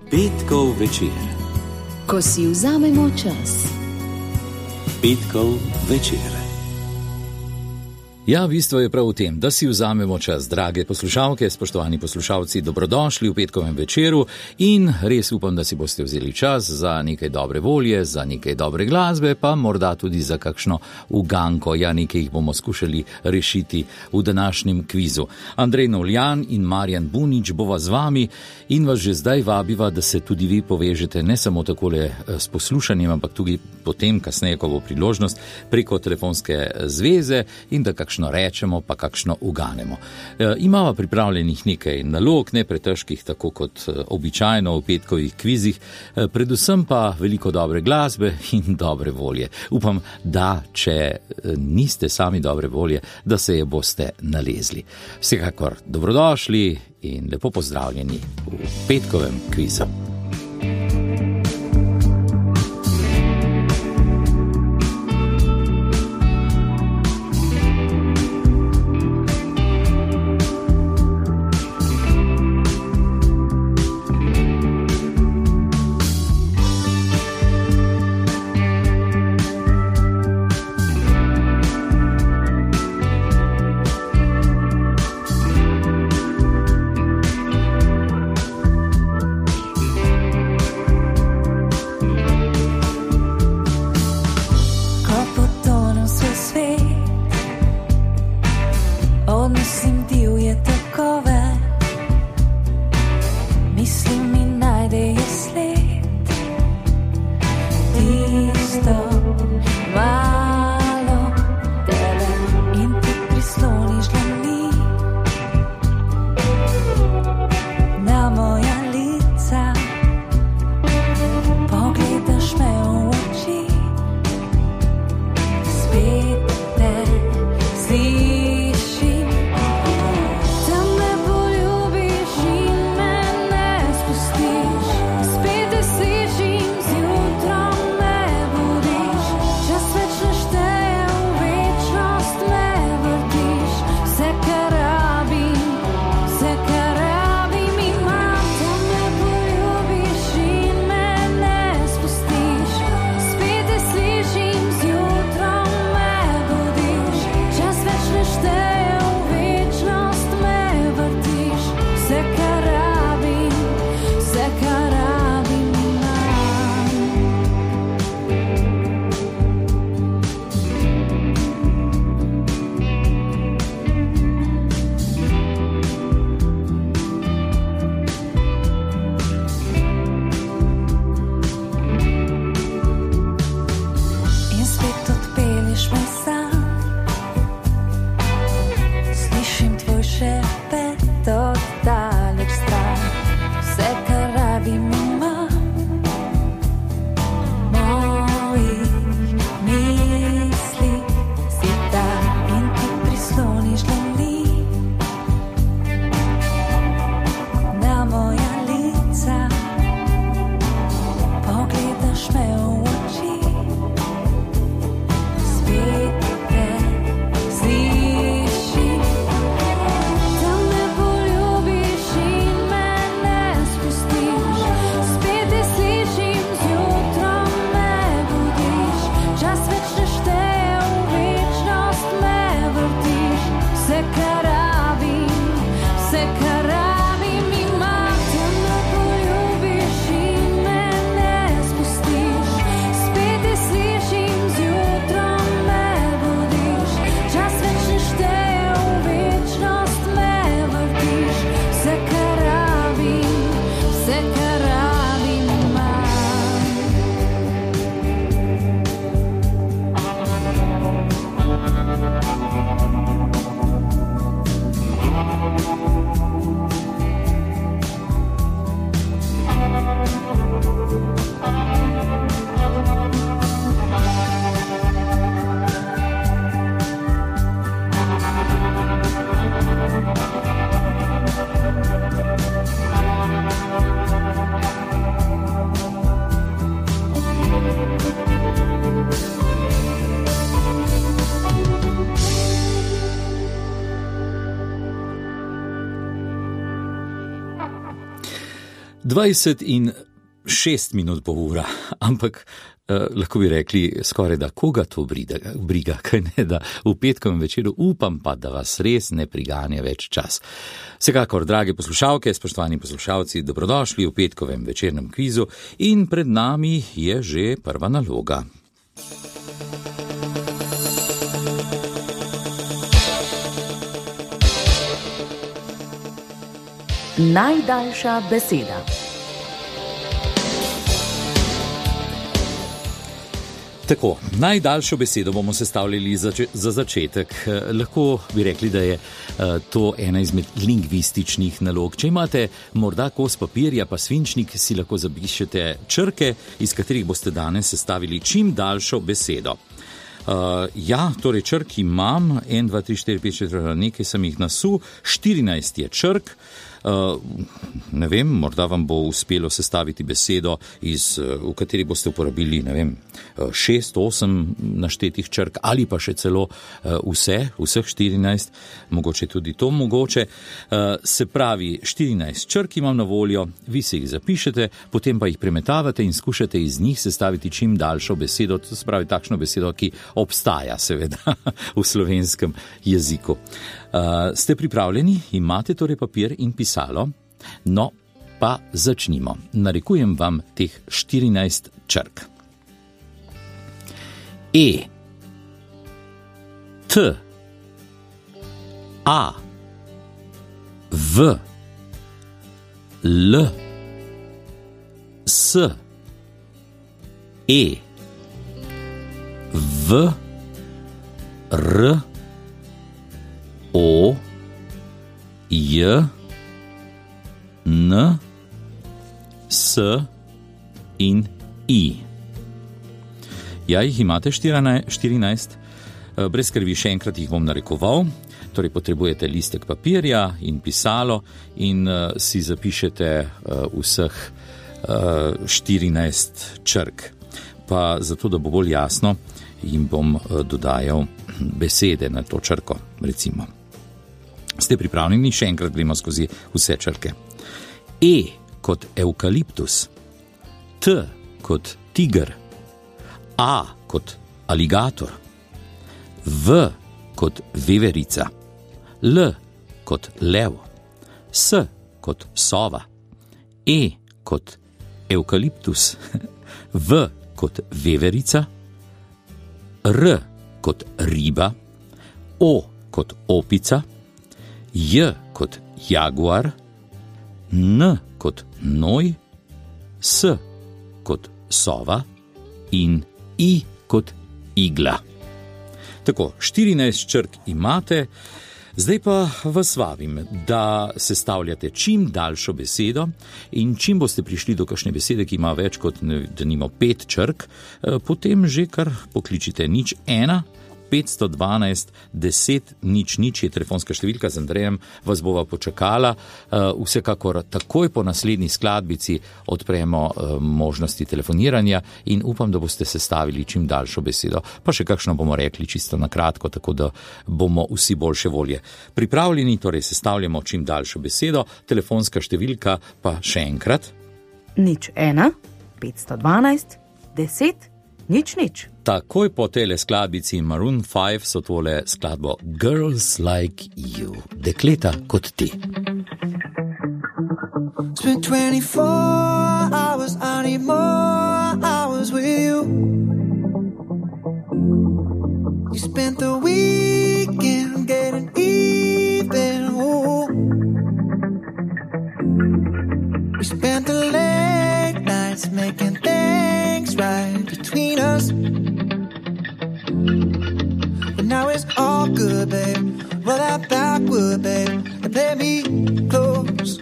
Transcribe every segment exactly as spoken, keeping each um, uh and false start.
Petkov večer. Ko si vzamemo čas. Petkov večer. Ja, bistvo je prav v tem, da si vzamemo čas, drage poslušalke, spoštovani poslušalci, dobrodošli v petkovem večeru in res upam, da si boste vzeli čas za nekaj dobre volje, za nekaj dobre glasbe, pa morda tudi za kakšno uganko, ja, nekaj jih bomo skušali rešiti v današnjem kvizu. Andrej Novljan in Marjan Bunič bova z vami in vas že zdaj vabiva, da se tudi vi povežete ne samo takole s poslušanjem, ampak tudi potem, kasneje, ko bo priložnost, preko telefonske zveze in da kakšno rečemo, pa kakšno uganemo. E, imava pripravljenih nekaj nalog, ne pretežkih, tako kot običajno v petkovih kvizih, e, predvsem pa veliko dobre glasbe in dobre volje. Upam, da če niste sami dobre volje, da se je boste nalezli. Vsekakor dobrodošli in lepo pozdravljeni v petkovem kvizu. dvajset in šest minut po ura, ampak eh, lahko bi rekli skoraj da koga to briga, briga kaj ne, da v petkovem večeru upam pa, da vas res ne priganja več čas. Vsekakor, drage poslušalke, spoštovani poslušalci, dobrodošli v petkovem večernem kvizu in pred nami je že prva naloga. Najdaljša beseda. Tako, najdaljšo besedo bomo sestavljali za, za začetek. Lahko bi rekli, da je to ena izmed lingvističnih nalog. Če imate morda kos papirja pa svinčnik, si lahko zapišete črke, iz katerih boste danes sestavili čim daljšo besedo. Uh, ja, torej črk imam, en, dva, tri, štiri, pet, šest, nekaj sem jih nasul, štirinajst je črk. Uh, ne vem, morda vam bo uspelo sestaviti besedo, iz, v kateri boste uporabili, ne vem, šest, osem naštetih črk ali pa še celo uh, vse, vseh štirinajst, mogoče tudi to mogoče. Uh, se pravi, štirinajst črk imam na voljo, vi se jih zapišete, potem pa jih premetavate in skušate iz njih sestaviti čim daljšo besedo, to se pravi takšno besedo, ki obstaja seveda v slovenskem jeziku. Uh, ste pripravljeni? Imate torej papir in pisalo? No, pa začnimo. Narekujem vam teh štirinajst črk. E, T, A, V, L, S, E, V, R, O, J, N, S in I. Ja, jih imate štirinajst, brez skrbi, še enkrat jih bom narekoval. Torej potrebujete listek papirja in pisalo in uh, si zapišete uh, vseh uh, štirinajst črk. Pa zato, da bo bolj jasno, jim bom uh, dodajal besede na to črko, recimo. Ste pripravljeni? Še enkrat gremo skozi vse črke. E kot evkaliptus, T kot tiger, A kot aligator, V kot veverica, L kot lev, S kot sova, E kot evkaliptus, V kot veverica, R kot riba, O kot opica, J kot jaguar, N kot noj, S kot sova in I kot igla. Tako, štirinajst črk imate, zdaj pa vas vabim, da sestavljate čim daljšo besedo in čim boste prišli do kakšne besede, ki ima več kot, da nima pet črk, potem že kar pokličite nič ena, petsto dvanajst, deset, nič, nič je telefonska številka, z Andrejem vas bova počakala. Vsekakor takoj po naslednji skladbici odpremo možnosti telefoniranja in upam, da boste sestavili čim daljšo besedo. Pa še kakšno bomo rekli čisto na kratko, tako da bomo vsi boljše volje. Pripravljeni, torej sestavljamo čim daljšo besedo, telefonska številka pa še enkrat. Nič ena, petsto dvanajst, deset, nič, nič. Takoj po tele skladbici Maroon five so tole skladbo Girls Like You, dekleta kot ti. Spent twenty-four hours, I need more hours with you. You spent the weekend getting even, ooh. We spent the late nights making things right between us. But now it's all good, babe. Roll that backward, babe, and play me close.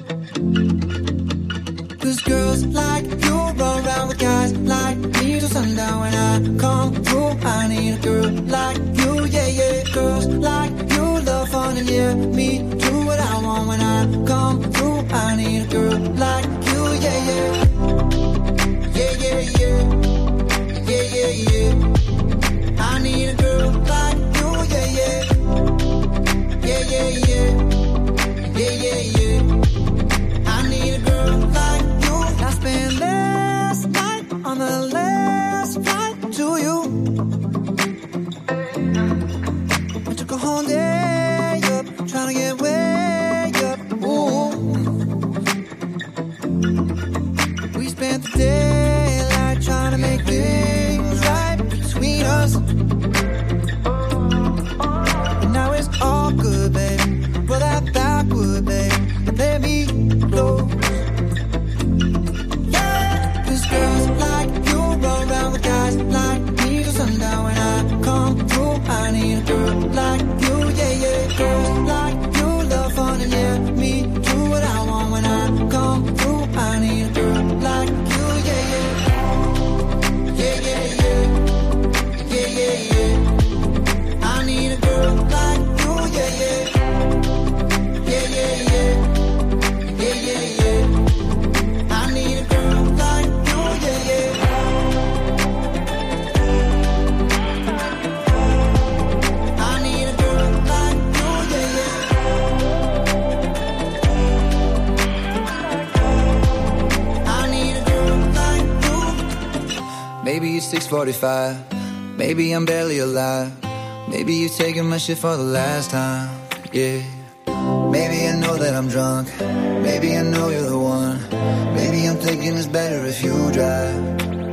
Cause girls like you run around with guys like me till sundown. When I come through, I need a girl like you, yeah, yeah. Girls like you love fun and yeah, me do what I want. When I come through, I need a girl like you, yeah, yeah. Yeah, yeah, yeah. Yeah, yeah, yeah. I need a girl like you, yeah, yeah. Yeah, yeah, yeah. Yeah, yeah, yeah. I need a girl like Maybe it's six forty-five. Maybe I'm barely alive. Maybe you're taking my shit for the last time. Yeah. Maybe I know that I'm drunk. Maybe I know you're the one. Maybe I'm thinking it's better if you drive.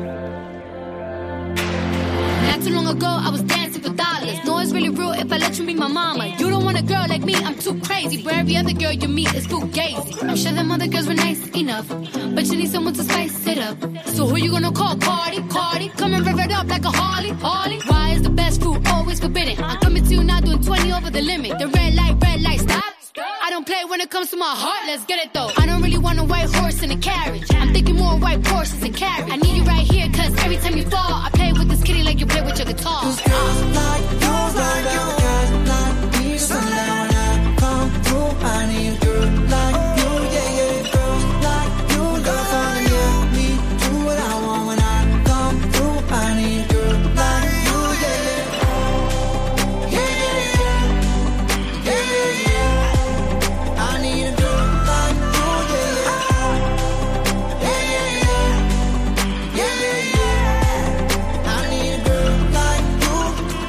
Not too long ago, I was dancing for dollars. No, it's really real if I let you be my mama. You don't want a girl like me, I'm too crazy. Where every other girl you meet is fugazi. I'm sure them other girls were nice enough, but you need someone to spice it up. So who you gonna call? Cardi, Cardi. Come and rev it up like a Harley, Harley. Why is the best food always forbidden? I'm coming to you now doing twenty over the limit. The red light, red light, stop. I don't play when it comes to my heart, let's get it though. I don't really want a white horse in a carriage. I'm thinking more white horses and carriage. I need you right here, cause every time you fall, I play with this kitty like you play with your guitar. Cause girls like you, like you, guys like me. Sundown when I come through, I need a girl like you, yeah, yeah. Girls like you, love on yeah. Me, do what I want when I come through, I need a girl like you, yeah, yeah. Yeah, yeah, yeah. Yeah, yeah, yeah. I need a girl like you, yeah, yeah. Yeah, yeah, yeah. Yeah, yeah, yeah. I need a girl like you.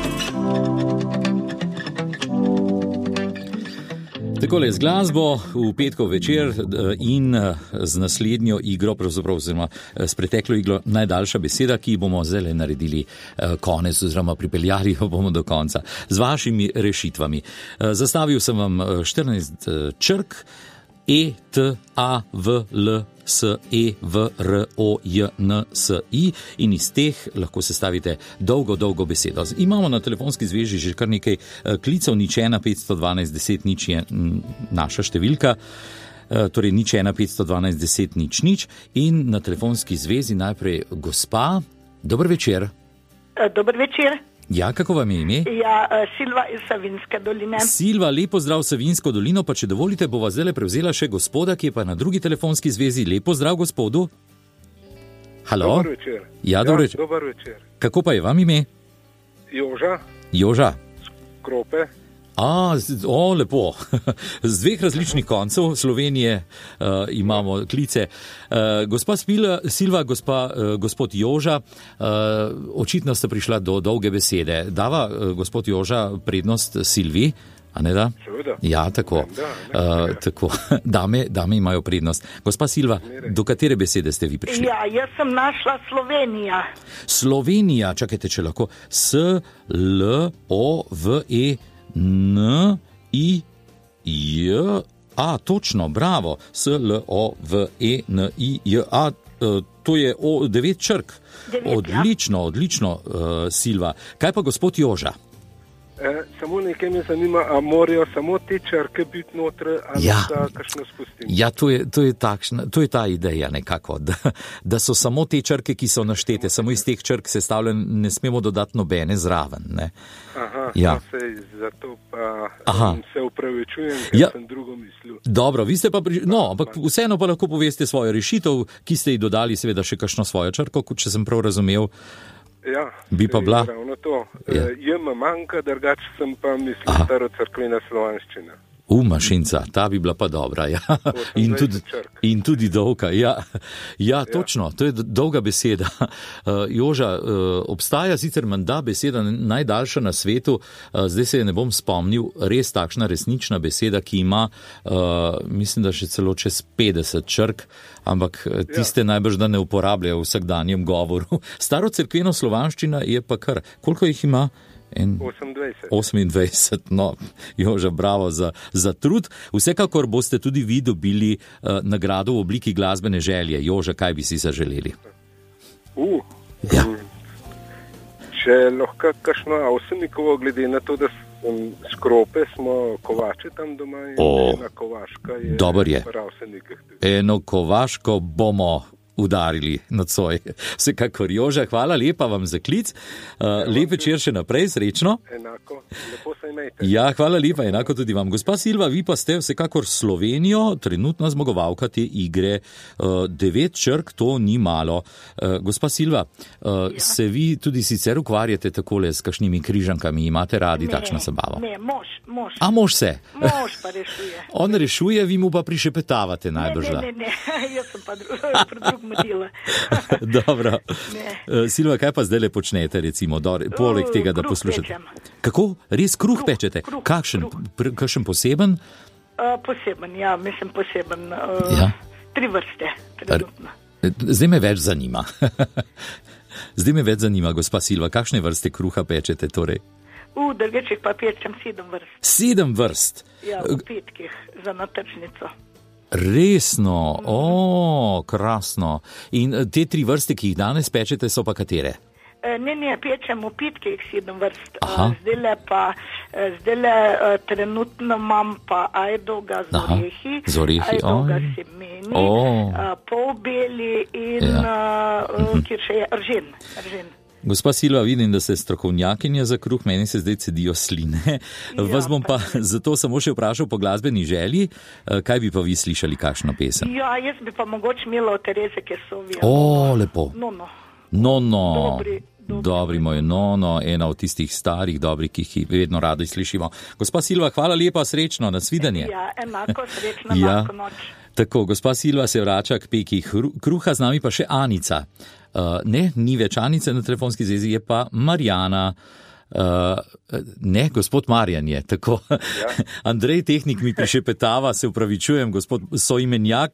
Takole z glasbo v petkov večer in z naslednjo igro, pravzaprav oziroma s preteklo igro najdaljša beseda, ki bomo zdaj naredili konec oziroma pripeljali jo bomo do konca z vašimi rešitvami. Zastavil sem vam štirinajst črk: E, T, A, V, L, S, E, V, R, O, J, N, S, I in iz teh lahko sestavite dolgo, dolgo besedo. Imamo na telefonski zvezi že kar nekaj klicev, nič ena petsto dvanajst deset nič je naša številka, torej nič ena petsto dvanajst deset nič nič in na telefonski zvezi najprej gospa. Dober večer. Dober večer. Ja, kako vam je ime? Ja, Silva iz Savinjske doline. Silva, lepo zdrav Savinjsko dolino, pa če dovolite, bova zdaj prevzela še gospoda, ki je pa na drugi telefonski zvezi. Lepo zdrav gospodu. Halo? Dober večer. Ja, dober večer. Ja, dober večer. Kako pa je vam ime? Joža. Joža. Krope. A, o, lepo. Z dveh različnih koncev Slovenije uh, imamo klice. Uh, gospa Spila, Silva, gospa, uh, gospod Joža, uh, očitno ste prišla do dolge besede. Dava uh, gospod Joža prednost Silvi, a ne da? Seveda. Ja, tako. Da, uh, tako. Dame, dame imajo prednost. Gospa Silva, do katere besede ste vi prišli? Ja, jaz sem našla Slovenija. Slovenija, čakajte, če lahko. S, L, O, V, E, N, I, J, A, točno, bravo, S, L, O, V, E, N, I, J, A, to je o, devet črk. Devet, odlično, ja. odlično, uh, Silva. Kaj pa gospod Joža? E, samo nekaj me zanima, a morajo samo te črke biti notre, ali Ja. da kakšno spustim? Ja, to je, to je takšna, to je ta ideja nekako, da, da so samo te črke, ki so naštete, samo iz teh črk sestavljen, ne smemo dodati nobene zraven, ne. Aha, Ja. no, sej, zato pa Aha. um, se upravičujem, ker Ja. sem drugo mislil. Dobro, vi ste pa, pri... no, ampak vseeno pa lahko poveste svojo rešitev, ki ste ji dodali seveda še kakšno svojo črko, kot če sem prav razumel. Ja, Bi pa sej, bila? Ravno to. Ja. E, J me manjka, drugače sem pa mislil Aha. starocrkvena slovanščina. U, mašinca, ta bi bila pa dobra, ja. In tudi, črk. in tudi dolga, ja. Ja, točno, to je dolga beseda. Uh, Joža, uh, obstaja sicer menda beseda najdaljša na svetu, uh, zdaj se je ne bom spomnil, res takšna resnična beseda, ki ima, uh, mislim, da še celo čez petdeset črk, ampak tiste ja. najbrž da ne uporabljajo v vsakdanjem govoru. Starocerkveno slovanščina je pa kar, koliko jih ima? En... osemindvajset. osemindvajset, no, Joža, bravo za, za trud. Vsekakor boste tudi vi dobili uh, nagrado v obliki glasbene želje. Joža, kaj bi si zaželeli? Uh, Ja. um, če lahko kakšno Avsenikovo, glede na to, da um, Škrope smo kovače tam doma in O, ena kovaška je dober je. v Avsenikih. Eno kovaško bomo udarili nocoj. Vsekakor, Joža, hvala lepa vam za klic. Uh, lep večer še naprej, srečno. Enako, lepo se imejte. Ja, hvala lepa, enako tudi vam. Gospa Silva, vi pa ste vsekakor Slovenijo, trenutna zmagovalka te igre. Uh, devet črk, to ni malo. Uh, gospa Silva, uh, ja. se vi tudi sicer ukvarjate takole s kakšnimi križankami, imate radi Ne, takšno zabavo? Ne, mož, mož. A mož se? Mož pa rešuje. On rešuje, vi mu pa prišepetavate najbrž. Ne, da. ne, ne, ne, jaz sem pa drug, pri drugem mudila. Dobro. Uh, Silva, kaj pa zdaj le počnete, recimo, do, poleg tega, da Kruh poslušate? pečem. Kako? Res kruh, kruh pečete? Kruh, Kakšen? kruh. Pr, kakšen poseben? Uh, poseben, ja, mislim poseben. Uh, Ja. Tri vrste, trenutno. Zdaj me več zanima. Zdaj me več zanima, gospa Silva, kakšne vrste kruha pečete torej? V drgečih pa pečem sedem vrst. Sedem vrst. Ja, v petkih za natržnico. Resno, o, krasno. In eh, te tri vrste, ki jih danes pečete, so pa katere? E, ne, ne, pečem v petkih sedem vrst. Aha. Zdaj le pa, e, zdaj le e, trenutno imam pa ajdoga z Aha, orehi, z orehi, ajdoga oj. semeni, O. a, polbeli in Ja. ja. uh, kjer še je ržen. ržen. Gospa Silva, vidim, da ste strokovnjakinja za kruh, meni se zdaj cedijo sline. Vas bom pa zato samo še vprašal po glasbeni želji, eh, kaj bi pa vi slišali, kakšno pesem? Ja, jaz bi pa mogoče imela od Tereze Kesovija. O, lepo. No, no. No, no. Dobri, dobri. Dobri moj, no, no, ena od tistih starih, dobrih, ki jih vedno radi slišimo. Gospa Silva, hvala lepa, srečno, nasvidenje. Ja, enako srečna Ja. lahko noč. Tako, gospa Silva se vrača k peki hru- kruha, z nami pa še Anica. Uh, ne, ni več Anice na telefonski zvezi, je pa Marjana. Uh, ne, gospod Marjan je, tako. Ja. Andrej, tehnik mi prišepetava, se upravičujem, gospod soimenjak.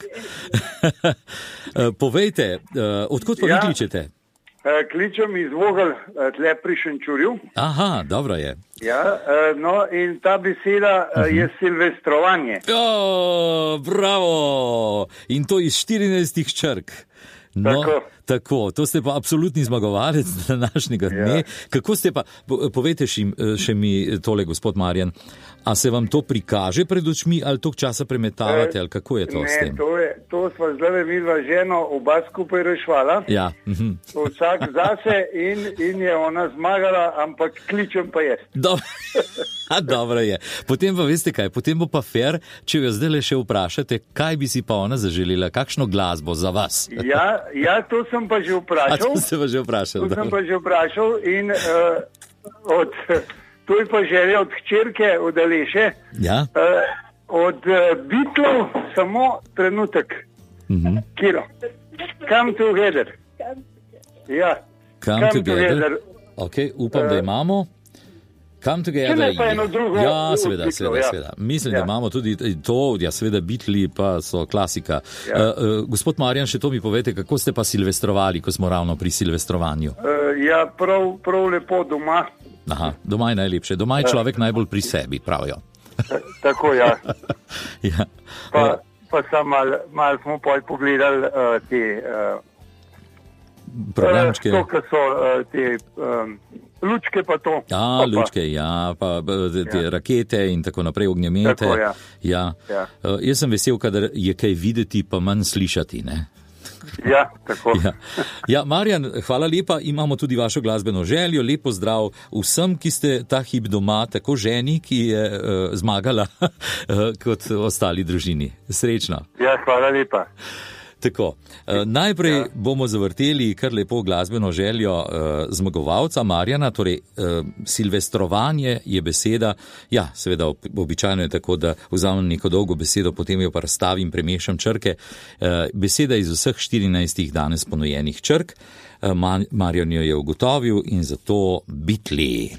uh, povejte, uh, odkot pa ja. vi kličete? E, kličem iz Vogel, e, tle pri Šenčurju. Aha, dobro je. Ja, e, no in ta beseda uh-huh. je silvestrovanje. O, bravo! In to iz štirinajstih črk. No, Tako. tako, to ste pa absolutni zmagovalec današnjega dne. Ja. Kako ste pa, po- povejte še, še mi tole, gospod Marjan, a se vam to prikaže pred očmi ali toliko časa premetavate, ali kako je to ne, s tem? to, je, to sva zdaj midva ženo oba skupaj rešvala. Ja, mhm. Vsak zase in, in je ona zmagala, ampak kličem pa jaz. Dobro. A, dobro je. Potem pa veste kaj, potem bo pa fair, če jo zdaj le še vprašate, kaj bi si pa ona zaželela, kakšno glasbo za vas. Ja, ja, to sem pa že A vprašal. to ste pa že vprašali. To sem dobro. pa že vprašal in uh, od, to je pa želja od hčerke, od Aleše. Ja? Uh, od uh, Beatlov samo trenutek. Mhm. Kiro. Come together. Ja. Come together. Ok, upam, da imamo. Come Če together. ne pa eno drugo Ja, od seveda, Beatlov, seveda, ja. seveda. Mislim, Ja. da imamo tudi to, ja, seveda, Beatli pa so klasika. Ja. Uh, uh, gospod Marjan, še to mi povete, kako ste pa silvestrovali, ko smo ravno pri silvestrovanju? Uh, ja, prav, prav lepo doma. Aha, doma je najlepše. Doma je človek najbolj pri sebi, pravijo. Tako, ja. Ja. Pa, pa sem mal, mal smo pol pogledali uh, te uh, Programčke. uh, to, kar so uh, te um, lučke pa to. Ja, Pa, pa. lučke, ja, pa b- te Ja. rakete in tako naprej, ognjemete. Tako, ja. Ja. Ja. Uh, jaz sem vesel, kadar je kaj videti, pa manj slišati, ne? Ja, tako. Ja. Ja, Marjan, hvala lepa, imamo tudi vašo glasbeno željo, lepo zdrav vsem, ki ste ta hip doma, tako ženi, ki je uh, zmagala, uh, kot ostali družini. Srečno. Ja, hvala lepa. Tako, uh, najprej ja. bomo zavrteli kar lepo glasbeno željo uh, zmagovalca Marjana, torej uh, silvestrovanje je beseda, ja, seveda ob- običajno je tako, da vzamem neko dolgo besedo, potem jo pa razstavim, premešam črke. Uh, beseda iz vseh štirinajstih danes ponujenih črk, uh, Ma- Marjan jo je ugotovil in zato Beatli.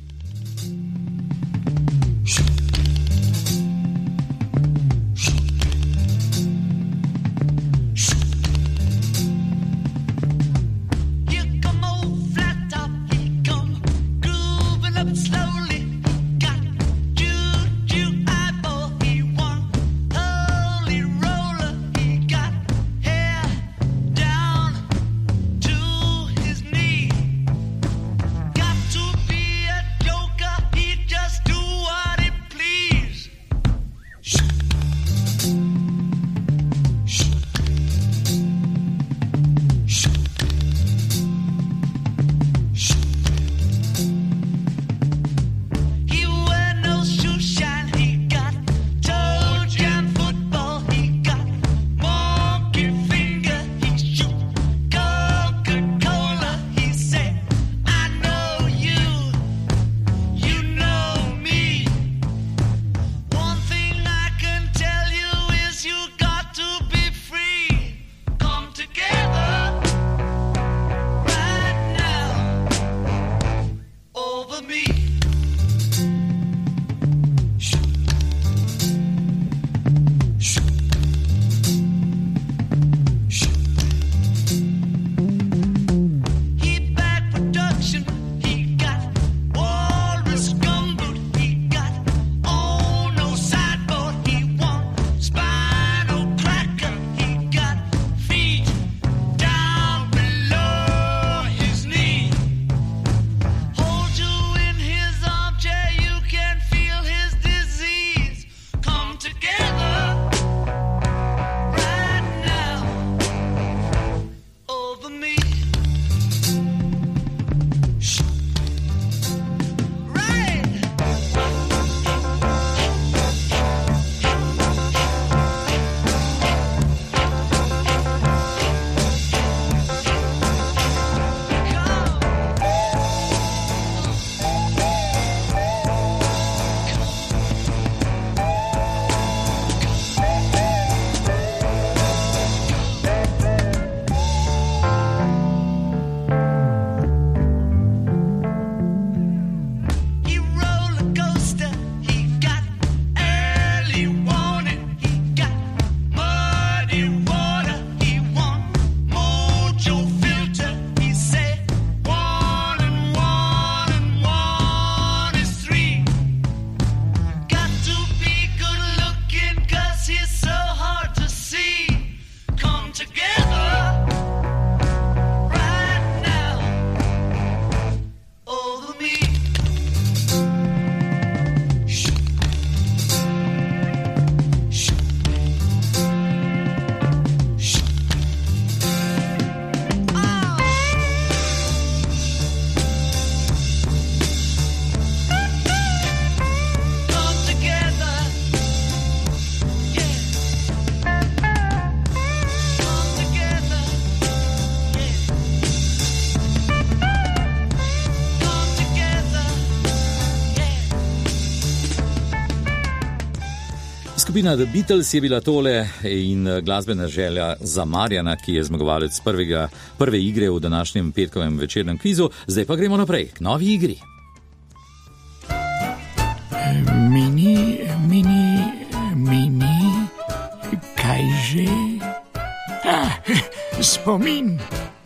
Here come old flat top, he come grooving up slowly. Got juju eyeball, he one holy roller. He got hair down to his knee. Got to be Skupina The Beatles je bila tole in glasbena želja za Marjana, ki je zmagovalec prvega, prve igre v današnjem petkovem večernem kvizu. Zdaj pa gremo naprej k novi igri. Mini, mini, mini, kaj že? Ah, spomin.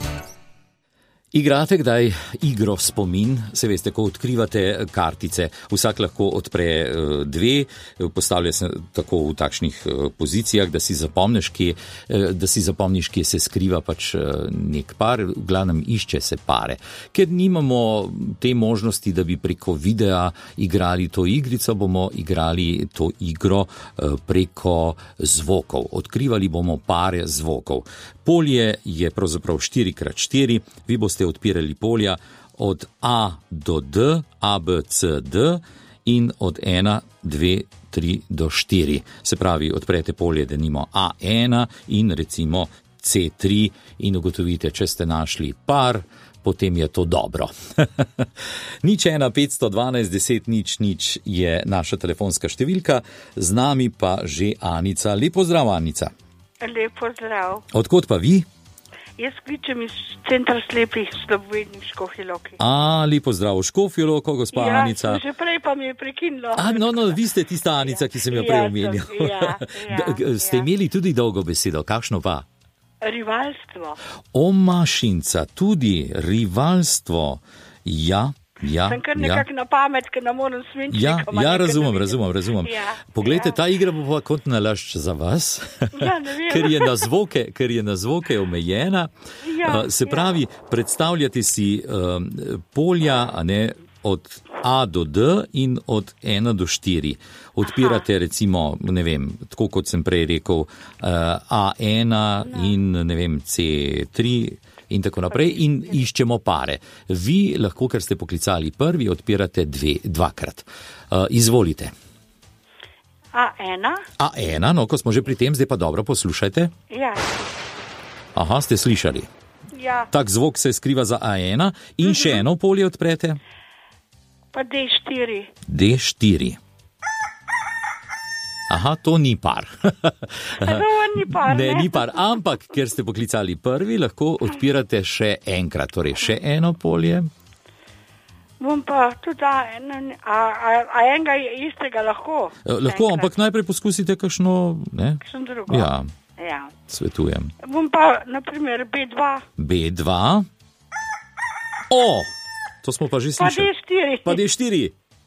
Igrate kdaj igro spomin? Se veste, ko odkrivate kartice, vsak lahko odpre dve, postavlja se tako v takšnih pozicijah, da si zapomniš, kje, da si zapomniš, kje se skriva pač nek par, v glavnem išče se pare. Ker nimamo te možnosti, da bi preko videa igrali to igrico, bomo igrali to igro preko zvokov. Odkrivali bomo pare zvokov. Polje je pravzaprav štiri krat štiri, vi boste odpirali polja od A do D, A, B, C, D in od ena, dve, tri do štiri. Se pravi, odprete polje, da nimo A ena in recimo C tri in ugotovite, če ste našli par, potem je to dobro. Nič ena, petsto dvanajst, deset, nič, nič je naša telefonska številka, z nami pa že Anica. Lepo zdrav, Anica. Lepo zdrav. Odkot pa vi? Jaz kličem iz centra slepih slabovidnih Škofje Loke. A, lepo zdrav v Škofjo Loko, gospa ja, Anica. Ja, že prej pa mi je prekinilo. A, no, no, vi ste tista Anica, ki sem jo prej Ja, omenil. sem, ja, ja, Ste ja. imeli tudi dolgo besedo, kakšno pa? Rivalstvo. O, mašinca, tudi rivalstvo. Ja, ja, Sem kar ja. nekako na pamet, ker ne morem svinčiti. Ja, ja, razumem, razumem, razumem. Ja, Poglejte, ja. ta igra bo pa kot nalašč za vas, Ja, ne vem. ker je na zvoke, ker je na zvoke omejena. Ja, Uh, se pravi, predstavljate si um, polja, a ne, od A do D in od ena do štiri. Odpirate Aha. recimo, ne vem, tako kot sem prej rekel, uh, A ena no. in ne vem, C tri in tako naprej in iščemo pare. Vi lahko, ker ste poklicali prvi, odpirate dve, dvakrat. Uh, izvolite. A ena. A ena, no, ko smo že pri tem, zdaj pa dobro poslušajte. Ja, Aha, ste slišali. ja. Tak zvok se skriva za A ena in še eno polje odprete. Pa D štiri. D štiri. Aha, to ni par. To ni par, Ne, ne? ni par, ampak ker ste poklicali prvi, lahko odpirate še enkrat, torej še eno polje. Bom pa tudi A ena, a, a, a enega istega lahko. Eh, Lahko, ampak najprej poskusite kakšno, ne? Kakšno drugo. Ja, Ja. svetujem. Bom pa, na primer, B dva. B dva. O, to smo pa že Pa D slišali. štiri. Pa D štiri.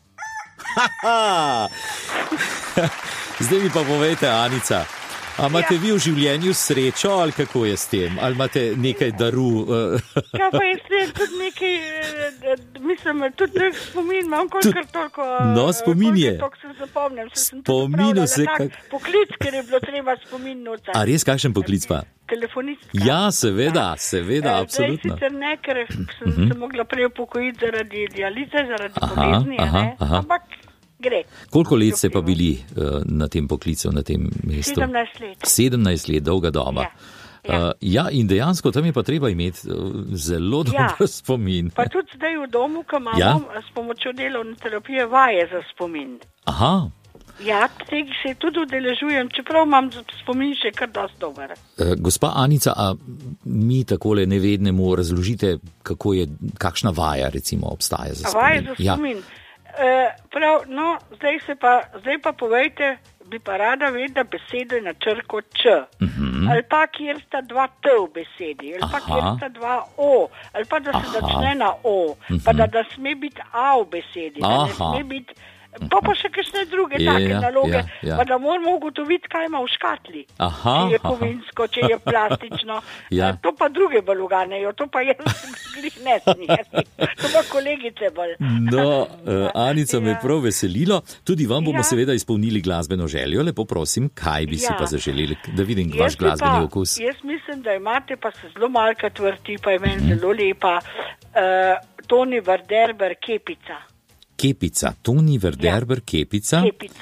Zdaj mi pa povejte, Anica, a imate ja. vi v življenju srečo ali kako je s tem? Ali imate nekaj daru? Kaj pa je s tem tudi nekaj, eh, mislim, tudi nek spomin, imam kolikor toliko. eh, No, spomin je. kolikor toliko se zapomnim. Se sem tudi Spominu opravljala se tak kak- Poklic, ker je bilo treba spomin nota. A res, kakšen poklic pa? Telefonistka. Ja, seveda, seveda, Eh, absolutno. Zdaj sicer ne, ker sem Mhm. se mogla prej upokojiti zaradi dialize, zaradi Aha, bolezni, a aha, ne? aha. Ampak gre. Koliko let ste pa bili uh, na tem poklicu, na tem mestu? sedemnajst let. sedemnajst let, dolga doba. Ja, ja. Uh, ja, in dejansko tam je pa treba imeti uh, zelo Ja. dober spomin. Pa tudi zdaj v domu, ko imamo Ja. s pomočjo delovne terapije vaje za spomin. Aha, Ja, tega se tudi udeležujem, čeprav imam spomin še kar dosti dober. uh, gospa Anica, a mi takole nevednemu razložite, kako je, kakšna vaja recimo obstaja za spomin? Vaje za spomin. Ja. E, prav, no, zdaj, se pa, zdaj pa povejte, bi pa rada vedela besede na črko Č. Mhm. Ali pa kjer sta dva T v besedi, ali pa Aha. kjer sta dva O, ali pa da se Aha. začne na O, pa Mhm. da, da sme biti A v besedi, da ne Aha. sme biti. Pa pa še kakšne druge Ja, take ja, naloge, ja, ja. pa da moramo ugotoviti, kaj ima v škatli. Aha, Če je aha. kovinsko, če je plastično. Ja. Eh, To pa druge bolj uganejo, to pa jaz glih ne smem. To pa kolegice bolj. No, uh, Anica, me je prav veselilo. Tudi vam bomo Ja. seveda izpolnili glasbeno željo. Lepo prosim, kaj bi si Ja. pa zaželeli, da vidim Jaz vaš bi glasbeni pa, okus. Jaz mislim, da imate, pa se zelo malkrat vrti, pa je meni mm. zelo lepa, uh, Toni Varderber Kepica. Kepica, Toni Verderber, ja. Kepica. Kepica.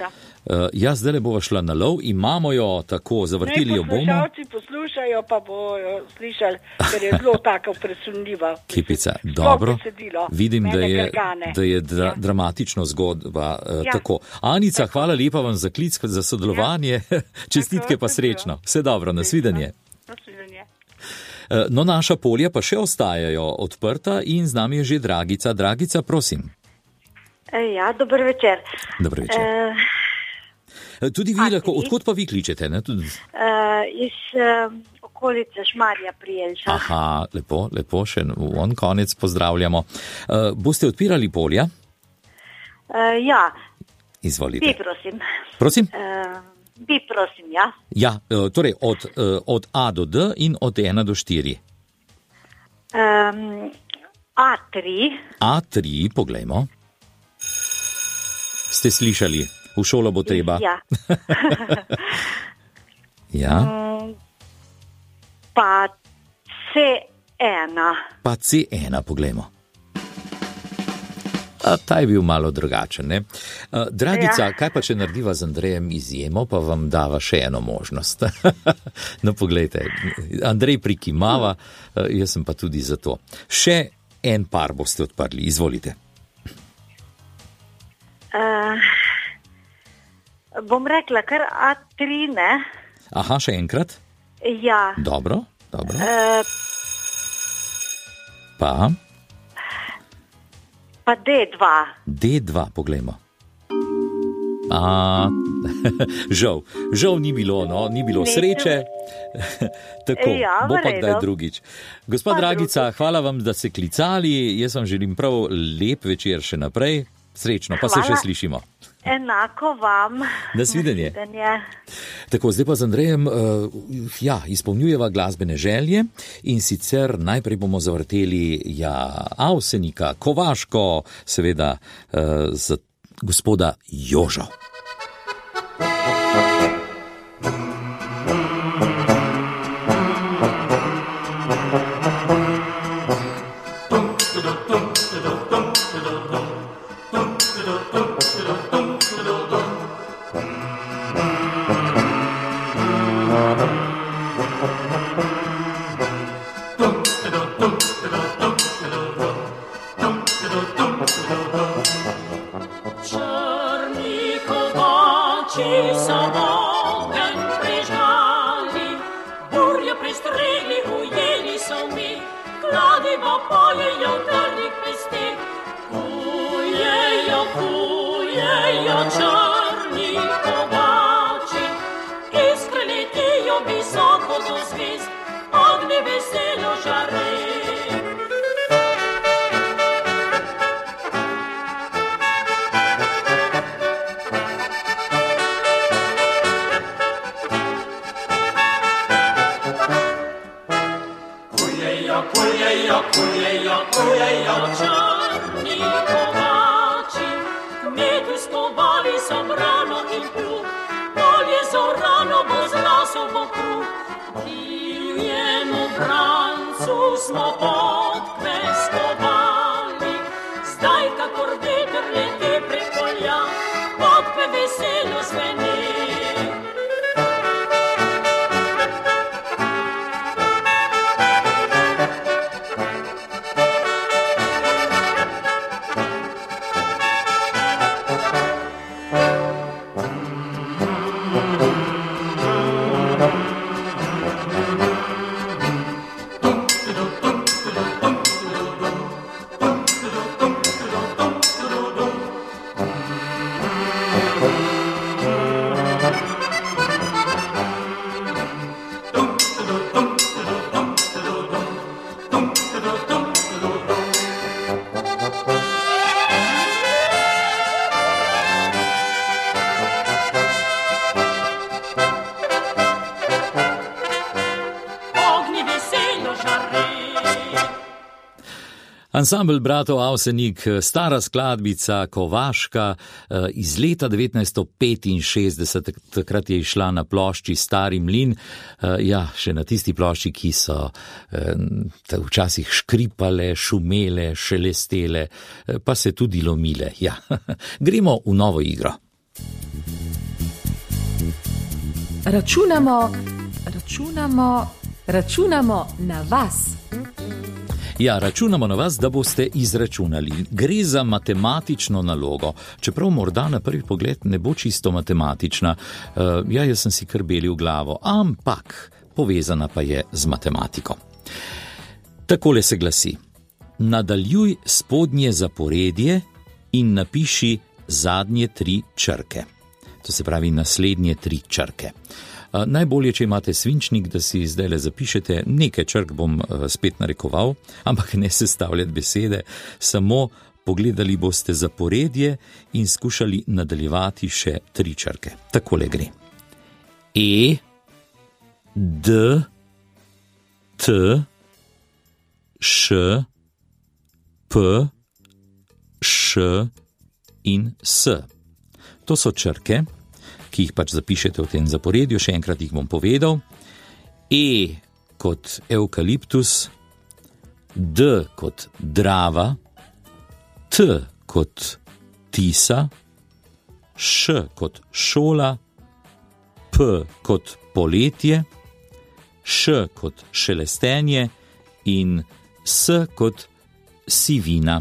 Uh, jaz zdaj le bova šla na lov, imamo jo tako, zavrtili jo bomo. Poslušalci poslušajo, pa bojo slišali, ker je zelo tako presunljiva. Kipica, dobro. besedilo, Vidim, da mene je, krgane. da je dra, Ja. dramatično zgodba. Uh, Ja. tako. Anica, hvala lepa vam za klic, za sodelovanje. Čestitke pa srečno. Vse dobro, nasvidenje. Nasvidenje. Uh, no, naša polja pa še ostajajo odprta in z nami je že Dragica. Dragica, prosim. Ja, dober večer. Dober večer. Uh, Uh, tudi vi lahko, odkot pa vi kličete? Ne? Tudi... uh, iz uh, okolice Šmarja pri Jelšah. Aha, lepo, lepo, še v on konec pozdravljamo. Uh, boste odpirali polja? Uh, ja, Izvolite. bi prosim. Prosim? Uh, bi prosim, ja. Ja, uh, torej od, uh, od A do D in od ena do štiri. Um, A tri. A tri, poglejmo. Ste slišali? V šolo bo treba. Ja. Ja. Um, pa C ena. Pa C ena, poglejmo. A, ta je bil malo drugačen, ne? A, Dragica, Ja. kaj pa, če narediva z Andrejem izjemo, pa vam dava še eno možnost? No, poglejte, Andrej prikimava, a, jaz sem pa tudi za to. Še en par boste odprli, izvolite. Uh, bom rekla kar A tri, ne? Aha, še enkrat? Ja. Dobro, dobro. Uh, Pa pa D dva. D dva, poglejmo. A, žal, žal ni bilo, no, ni bilo Ni. sreče. Tako, Ja, v bo pa redu. kdaj drugič. Gospa Pa Dragica, hvala vam, da ste klicali. Jaz vam želim prav lep večer še naprej. Srečno, pa se še Hvala. slišimo. Enako vam. Nasvidenje. Nasvidenje. Tako, zdaj pa z Andrejem, uh, ja, izpolnjujeva glasbene želje in sicer najprej bomo zavrteli, ja, Avsenika, Kovaško, seveda uh, z gospoda Jožo. Črni kovači so ogenj prižgali, burjo prestregli, ujeli so mi, kladiva pojejo v trnih pesteh. Kujejo, kujejo črni kovači, iskre letijo visoko do zvezd, ognje veselo žare. Kujejo, kujejo, kujejo, kujejo črni kovači, kmetu skovali so brano in plug, polje zorano bo z lasov bo kruh. Divjemu brancu smo podkve skovali, zdaj kakor veter leti prek polja, podkve veselo zveni. Ognji veselo žare. Ansambel bratov Avsenik, stara skladbica Kovaška iz leta devetnajststo petinšestdeset, takrat je išla na plošči Stari mlin, ja, še na tisti plošči, ki so včasih škripale, šumele, šelestele, pa se tudi lomile. Ja, gremo v novo igro. Računamo, računamo, računamo na vas. Ja, računamo na vas, da boste izračunali. Gre za matematično nalogo, čeprav morda na prvi pogled ne bo čisto matematična. Uh, ja, jaz sem si kar belil glavo, ampak povezana pa je z matematiko. Takole se glasi. Nadaljuj spodnje zaporedje in napiši zadnje tri črke. To se pravi naslednje tri črke. Uh, najbolje, če imate svinčnik, da si zdaj le zapišete, nekaj črk bom uh, spet narekoval, ampak ne sestavljati besede, samo pogledali boste zaporedje in skušali nadaljevati še tri črke. Takole gre. E, D, T, Š, P, Š in S. To so črke, ki jih pač zapišete v tem zaporedju, še enkrat jih bom povedal. E kot evkaliptus, D kot Drava, T kot Tisa, Š kot Šola, P kot Poletje, Š kot Šelestenje in S kot Sivina.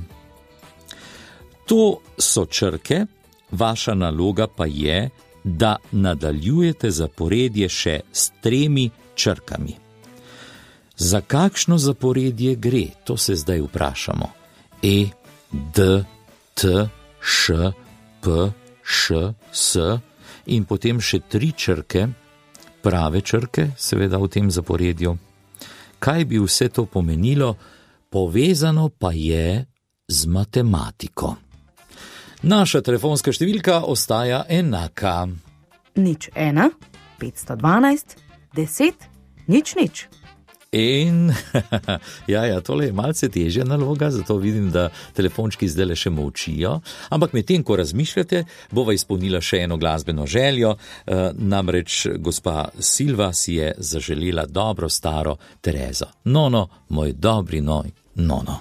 To so črke, vaša naloga pa je, da nadaljujete zaporedje še s tremi črkami. Za kakšno zaporedje gre, to se zdaj vprašamo. E, D, T, Š, P, Š, S in potem še tri črke, prave črke, seveda v tem zaporedju. Kaj bi vse to pomenilo? Povezano pa je z matematiko. Naša telefonska številka ostaja enaka. Nič ena, petsto dvanajst, deset, nič nič. In, ja, ja, tole je malce težja naloga, zato vidim, da telefončki zdaj le še molčijo, ampak med tem, ko razmišljate, bova izpolnila še eno glasbeno željo, e, namreč gospa Silva si je zaželela dobro staro Terezo. Nono, moj dobri noj, nono.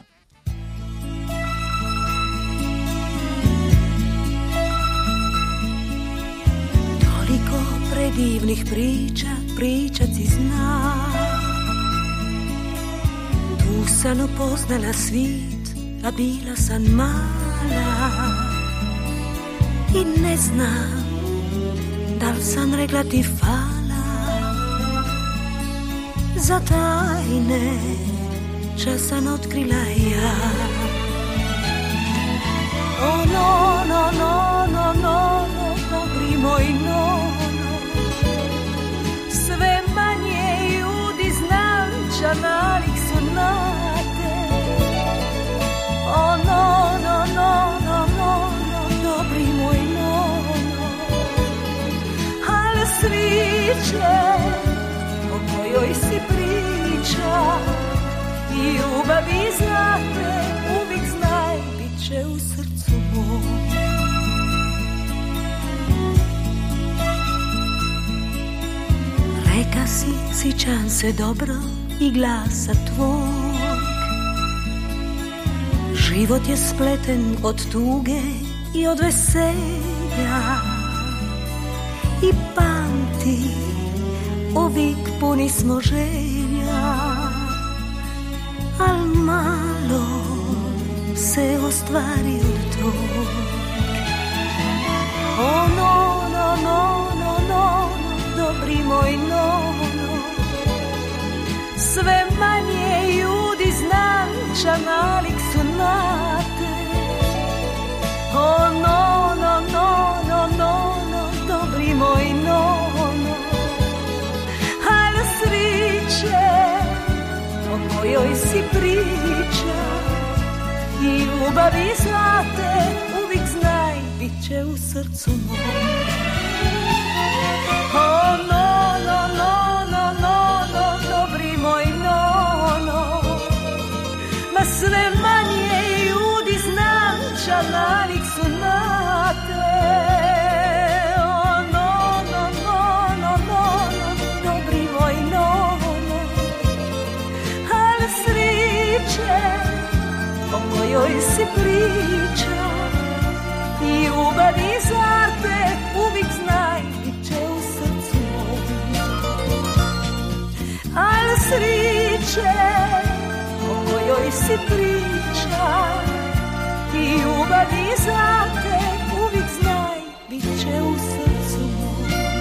Predivnih priča, pričat si zna. Tu sam upoznala svit, a bila sam mala. I ne znam, da li sam rekla ti hvala za tajne, če sam otkrila ja. O no, no, no, no, no, no, dobri moj no. Sve manje ljudi znam, čanalik su nate. O no, no, no, no, no, no, dobri moj no, no. Al sviće o kojoj si priča i ljubavi znate, uvijek znaj, bit će u srcu moj. Reka si, sjećam se dobro i glasa tvoj. Život je spleten od tuge i od veselja. I pamti, uvijek puni smo želja. Al malo se ostvari od tog. O no, no, no, no, no, dobri moj no, no. Sve manje ljudi znam, čanalik su nate. O no, no, no, no, no, no, dobri moj no, no. Al sriće o kojoj si priča i ljubavi zlate, uvijek znaj, bit će u srcu moj. Oh no, no, no, no, no, no, dobri moj no, no. Ma sve manje ljudi znam, čanalik su nate. Oh no, no, no, no, no, no, dobri moj no, no. Al sriće o kojoj si priča i ljubavi zlate, uvijek znaj, bit će u srcu moj. sreće o kojoj si priča i ljubavi za te uvijek znaj bit će u srcu mom.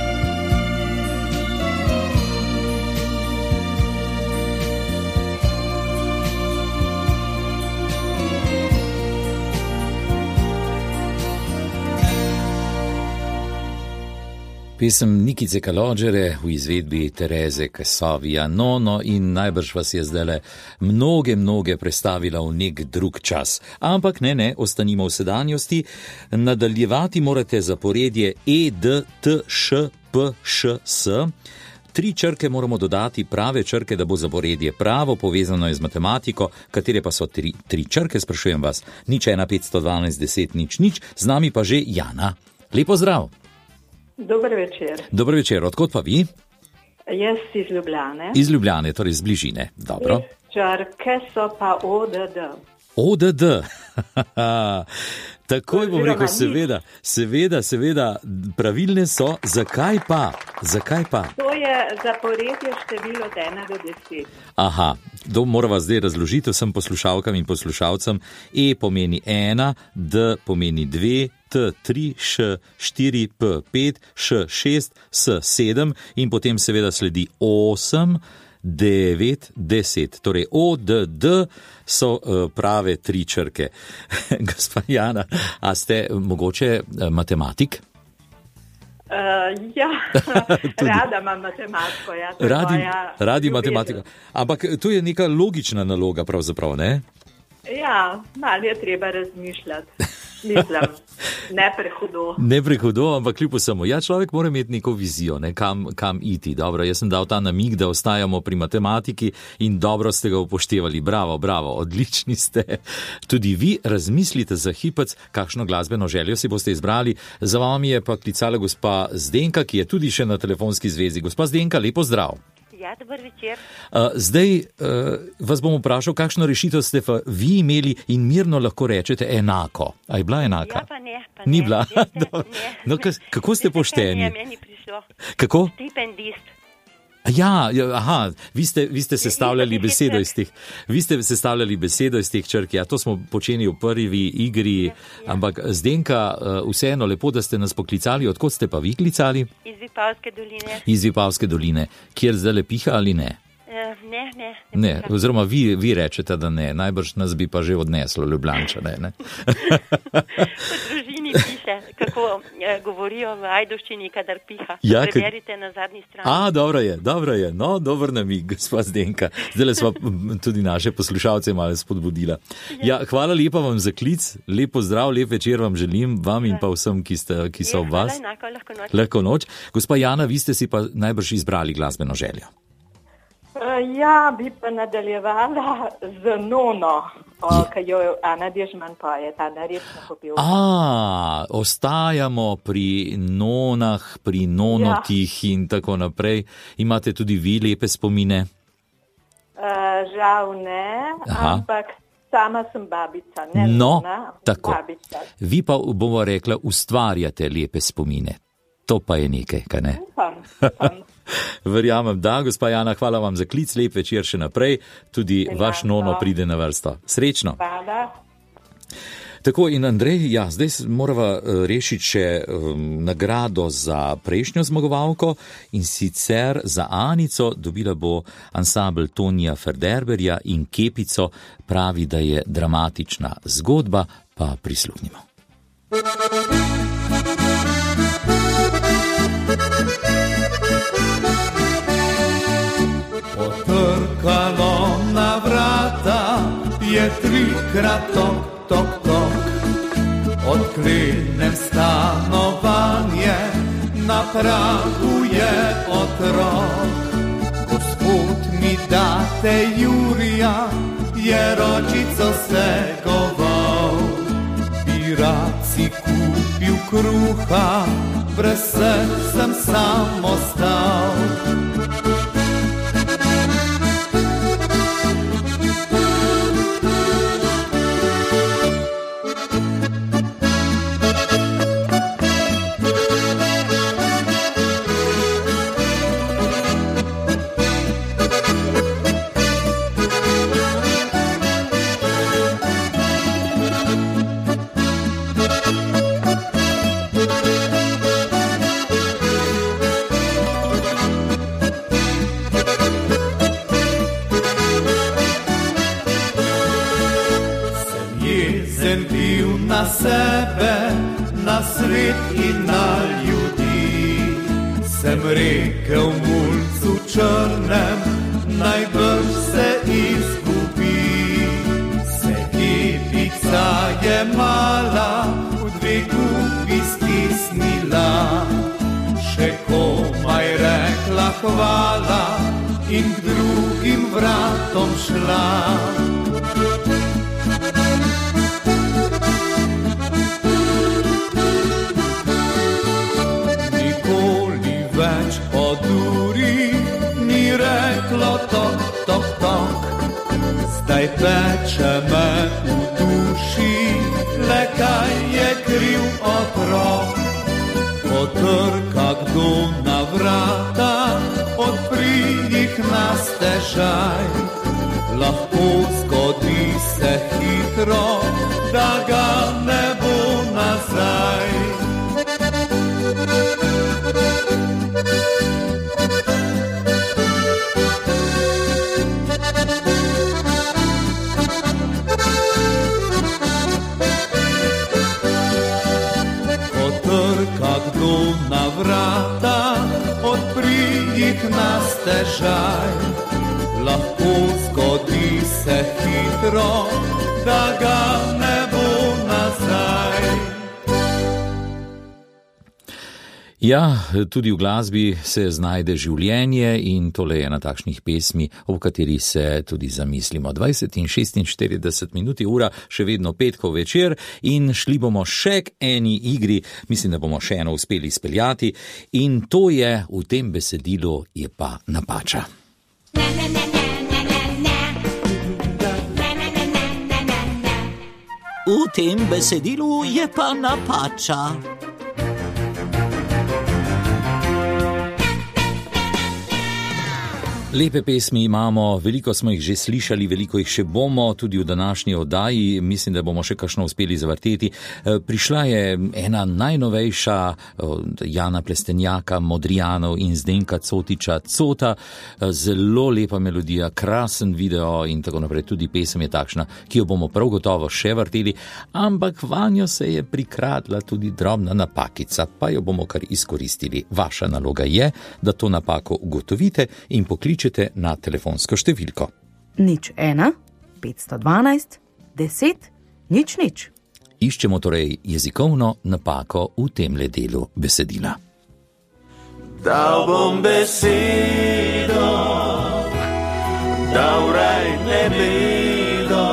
Pesem Nikice Kalođere v izvedbi Tereze Kesavija Nono in najbrž vas je zdajle mnoge, mnoge prestavila v nek drug čas. Ampak ne, ne, ostanimo v sedanjosti. Nadaljevati morate zaporedje E, D, T, Š, P, Š, S. Tri črke moramo dodati, prave črke, da bo zaporedje pravo, povezano je z matematiko. Katere pa so tri, tri črke, sprašujem vas. Nič ena, petsto dvanajst, deset, nič, nič. Z nami pa že Jana. Lepo zdrav. Dober večer. Dober večer, odkot pa vi? Jaz iz Ljubljane. Iz Ljubljane, torej iz bližine. Dobro. Črke so pa O, D, D. O, D, D. Takoj bom rekel, seveda, seveda, seveda, pravilne so. Zakaj pa? Zakaj pa? To je zaporedje število od ena do deset. Aha, to morava zdaj razložiti vsem poslušalkam in poslušalcem. E pomeni ena, D pomeni dve, T tri, Š štiri, P pet, Š šest, S sedem in potem seveda sledi osem, devet, deset. Torej O, D, D so uh, prave tri črke. Gospa Jana, a ste mogoče uh, matematik? Uh, ja, rada imam matematiko. Ja, radi moja radi ljubezen. matematiko. Ampak to je neka logična naloga pravzaprav, ne? Ja, malo je treba razmišljati. Mislim, ne prehudo. Ne prehudo, ampak kljub vsemu. Ja, človek mora imeti neko vizijo, ne, kam, kam iti. Dobro, jaz sem dal ta namig, da ostajamo pri matematiki in dobro ste ga upoštevali. Bravo, bravo, odlični ste. Tudi vi razmislite za hipec, kakšno glasbeno željo si boste izbrali. Za vami je pa klicala gospa Zdenka, ki je tudi še na telefonski zvezi. Gospa Zdenka, lepo zdrav. Ja, dober večer. Uh, zdaj uh, vas bom vprašal, kakšno rešitev ste pa vi imeli in mirno lahko rečete enako. A je bila enaka? Ja, pa ne. Pa Ni ne, bila? veste, ne. No, kako ste pošteni? Ne, meni prišlo. Kako? Stipendist. Ja, ja, aha, vi ste, vi ste sestavljali besedo iz teh, vi ste sestavljali besedo iz teh črk, ja, to smo počeli v prvi igri, ja, ja. Ampak Zdenka, vseeno lepo, da ste nas poklicali, odkot ste pa vi klicali? Iz Vipavske doline. Iz Vipavske doline, kjer zdaj le piha ali ne? Ne, ne. Ne, oziroma vi, vi rečete, da ne, najbrž nas bi pa že odneslo Ljubljančane, ne? Po družini piše, kako eh, govorijo v Ajdovščini, kadar piha. Ja, preverite na zadnji strani. A, dobro je, dobro je, no, dober namig, gospa Zdenka. Zdaj smo tudi naše poslušalce malo spodbudila. Ja, hvala lepa vam za klic, lepo zdrav, lep večer vam želim, vam in pa vsem, ki, ste, ki so ob vas. Hvala enako, lahko noč. Lahko noč. Gospa Jana, vi ste si pa najbrž izbrali glasbeno željo. Ja, bi pa nadaljevala z Nono, ki jo Ana Dežman poje, ta narečna popevka. A, ostajamo pri nonah, pri nonotih ja. In tako naprej. Imate tudi vi lepe spomine? Uh, žal ne, Aha. ampak sama sem babica, ne no, nona, tako. Babica. Vi pa, bomo rekla, ustvarjate lepe spomine. To pa je nekaj, kaj ne? Upam, upam. Verjamem, da, gospa Jana, hvala vam za klic, lep večer še naprej, tudi ja, vaš nono no. pride na vrsto. Srečno. Hvala. Tako in Andrej, ja, zdaj morava rešiti še um, nagrado za prejšnjo zmagovalko in sicer za Anico dobila bo ansambel Tonija Ferderberja in Kepico, pravi, da je dramatična zgodba, pa prisluhnimo. Potrkalo na vrata je trikrat tok, tok, tok. Odklenem stanovanje, na pragu je otrok. Gospod mi date Jurija, je ročico segoval. Bi rad si kupil kruha, brez se sem sam ostal. na sebe, na svet in na ljudi. Sem rekel mulcu črnem, najbrž se izgubi. Se kipica je mala, v dve gubi stisnila, še komaj rekla hvala in k drugim vratom šla. Nikoli več od uri ni reklo tok, tok, tok. Zdaj peče me v duši, le kaj je kriv otrok. Potrka kdo na vrata, odpri jih na stežaj. Lahko zgodi se hitro, da ga ne bo nazaj. Potrka kdo na vrata, odpri jih na stežaj. Lahko zgodi se hitro, da ga ne bo nazaj. Ja, tudi v glasbi se znajde življenje in tole je na takšnih pesmi, ob kateri se tudi zamislimo. dvajset in šestinštirideset minuti ura, še vedno petkov večer in šli bomo še k eni igri, mislim, da bomo še eno uspeli speljati in to je v tem besedilu je pa napača. V tem besedilu je pa napača. Lepe pesmi imamo, veliko smo jih že slišali, veliko jih še bomo, tudi v današnji oddaji, mislim, da bomo še kakšno uspeli zavrteti. Prišla je ena najnovejša Jana Plestenjaka, Modrijanov in Zdenka Cotiča Cota, zelo lepa melodija, krasen video in tako naprej, tudi pesem je takšna, ki jo bomo prav gotovo še vrteli, ampak vanjo se je prikradla tudi drobna napakica, pa jo bomo kar izkoristili. Vaša naloga je, da to napako ugotovite in pokličete na telefonsko številko. Nič ena, petsto dvanajst, deset, nič nič. Iščemo torej jezikovno napako v temle delu besedila. Dal bom besedo, dal raj nebedo,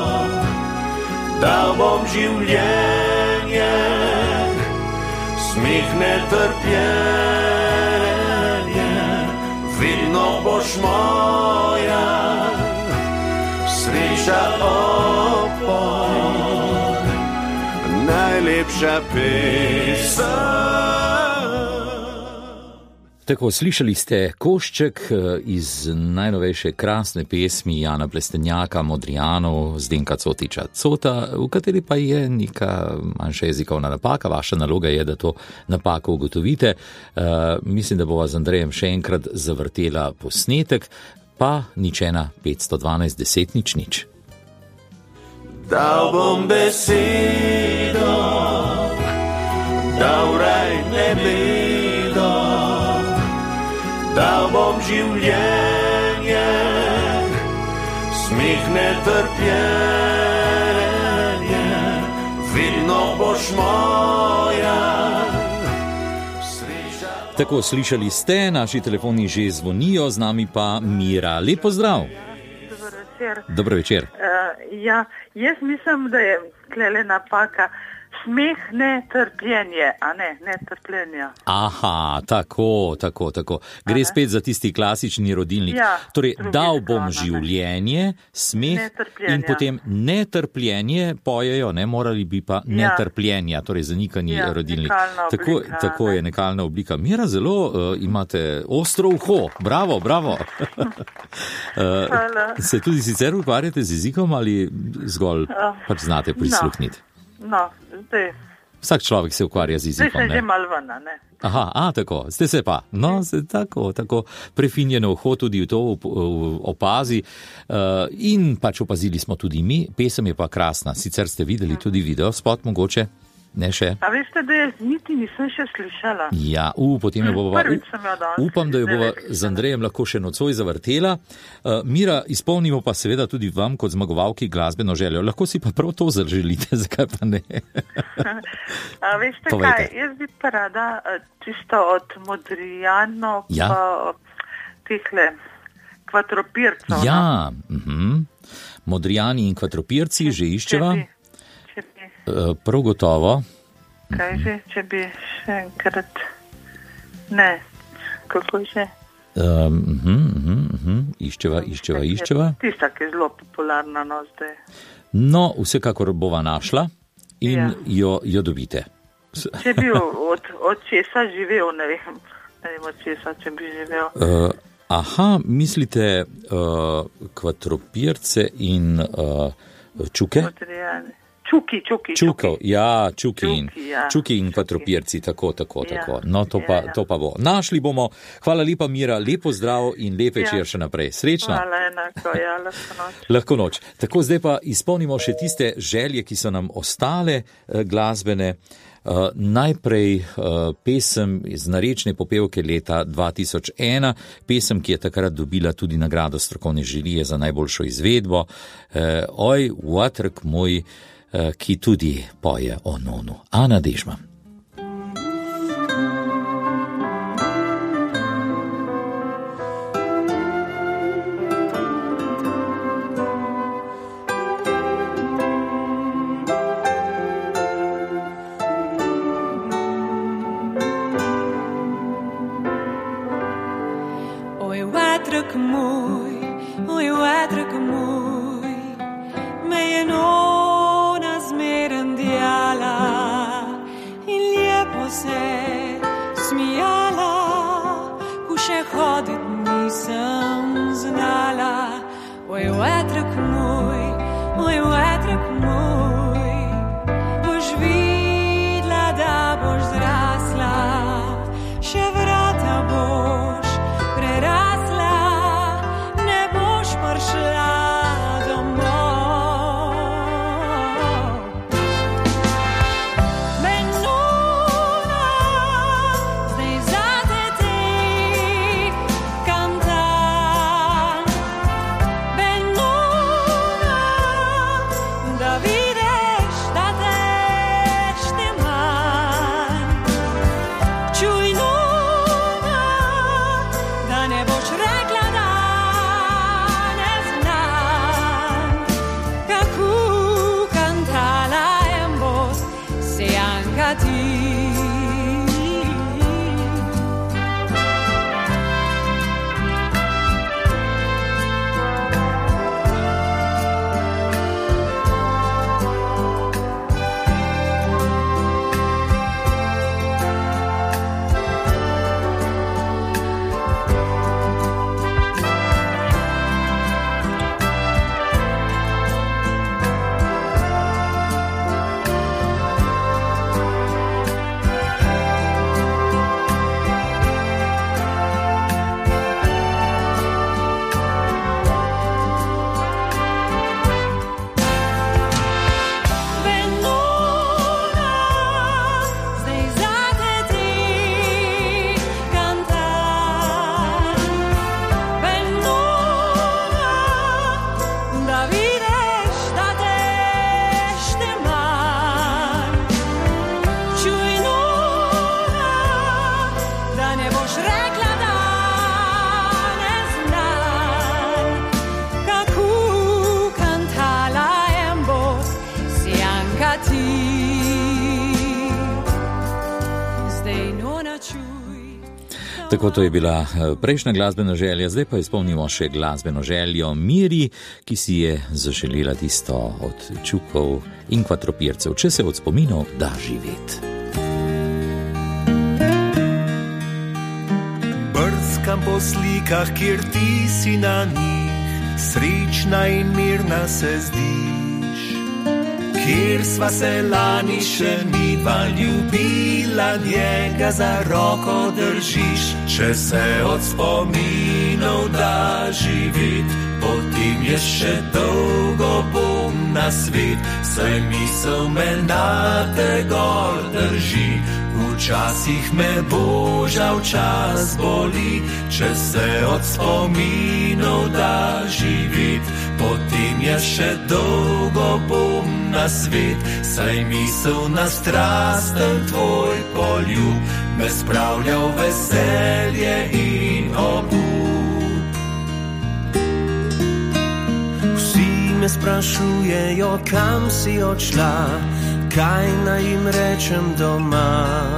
dal bom življenje, smeh netrpljenje. Vedno boš moja, sreča opor, najlepša pesem. Tako, slišali ste košček iz najnovejše krasne pesmi Jana Plestenjaka, Modrijanov, Zdenka Cotiča Cota, v kateri pa je neka manjša jezikovna napaka. Vaša naloga je, da to napako ugotovite. Uh, mislim, da bova z Andrejem še enkrat zavrtela posnetek, pa nič ena, petsto dvanajst, deset, nič nič. Dal bom besedo, dal raj nebedo, dal bom življenje, smeh netrpljenje, vedno boš moja. Tako, slišali ste, naši telefoni že zvonijo, z nami pa Mira. Lep pozdrav. Dobar večer. Dobar večer. Uh, ja, jaz mislim, da je tlele napaka. Smeh ne trpljenje, a ne, ne trpljenja. Aha, tako, tako, tako. Gre spet za tisti klasični rodilnik. Ja, torej, dal bom strana, življenje, smeh in potem netrpljenje, pojejo, ne, morali bi pa Ja. netrpljenja, torej zanikani Ja, rodilnik. nekalna Tako, oblika, tako je nekalna oblika. Mira, zelo uh, imate ostro uho, bravo, bravo. uh, Hvala. se tudi sicer ukvarjate z jezikom ali zgolj Uh, pač znate prisluhniti? No, zdaj. Vsak človek se ukvarja z Zdaj jezikom, sem že ne? mal ven, a ne? Aha, a, tako, ste se pa. No, se tako, tako prefinjeno uho tudi v to op- opazi. Uh, in pač opazili smo tudi mi, pesem je pa krasna. Sicer ste videli tudi video spot mogoče, ne še? A veste, da jaz niti nisem še slišala. Ja, u, potem je bova, Prvič sem jo danes. upam, da jo bova Ne, z Andrejem lahko še nocoj zavrtela. Uh, Mira, izpolnimo pa seveda tudi vam kot zmagovalki glasbeno željo. Lahko si pa prav to zaželite, zakaj pa ne? A veste Povejte. kaj, jaz bi pa rada eh, čisto od Modrijano Ja. pa tehle kvadropircev. no. Ja, uh-huh. Modrijani in kvadropirci že iščeva. Če bi, če bi, Uh, prav gotovo. kaj že, če bi še enkrat, ne, kako že? Um, uh-huh, uh-huh, uh-huh. Iščeva, iščeva, iščeva. Tista, ki je zelo popularna, no, zdaj. No, vsekakor bova našla in Ja. jo, jo dobite. Če bi od, od česa živel, ne vem, ne vem od česa, če bi živel. Uh, aha, mislite uh, kvadropirce in uh, čuke? Modrijani. Čuki, čuki, Čukov, ja, čuki in, Čuki, ja, čuki in kvadropirci, tako, tako, Ja. tako. No, to pa, Ja, ja. to pa bo. Našli bomo. Hvala lepa, Mira, lepo zdrav in lep večer Ja. še naprej. Srečno. Hvala enako, ja, lahko noč. Lahko noč. Tako, zdaj pa izpolnimo še tiste želje, ki so nam ostale eh, glasbene. Uh, najprej uh, pesem iz narečne popevke leta dva tisoč ena, pesem, ki je takrat dobila tudi nagrado strokovne žirije za najboljšo izvedbo. Uh, Oj, Vatrk moj, uh, ki tudi poje o nonu. Ana Dežman. Oj, vatrek moj, oj, vatrek moj, me je nona zmeren dijala in lijepo se smijala, ko še hodit nisem znala. Oj, vatrek moj, oj, vatrek moj, boš videla, da boš zrasla, še vrata boš prerasla, ne boš prišla domov. Benuna, zdaj zate ti cantam. Benuna, da vidiš, da te štemam. Čuj, nuna, da ne boš rekla, da ne znam, kako cantala en voz se anche ti. Benuna, zdaj zate ti cantam. Benuna, da vidiš, da te štemam. Čuj, nuna, da ne boš rekla, da ne znam, kako cantala en voz si anche ti. Zdaj nona čuj. Tako to je bila eh, prejšnja glasbena želja, zdaj pa izpolnimo še glasbeno željo Miri, ki si je zaželela tisto od čukov in kvadropircev, če se od spominov da živeti. Brskam po slikah, kjer ti si na njih, srečna in mirna se zdiš, kjer sva se lani še midva ljubila, njega za roko držiš, če se od spominov da živit, potem je še dolgo bom na svet, saj misel me na te gor drži. Včasih me božal čas boli, če se od spominov da živit, potem je še dolgo bom na svet, saj misel na strasten tvoj poljub me spravlja v veselje in obup. Vsi me sprašujejo, kam si odšla, kaj naj jim rečem doma.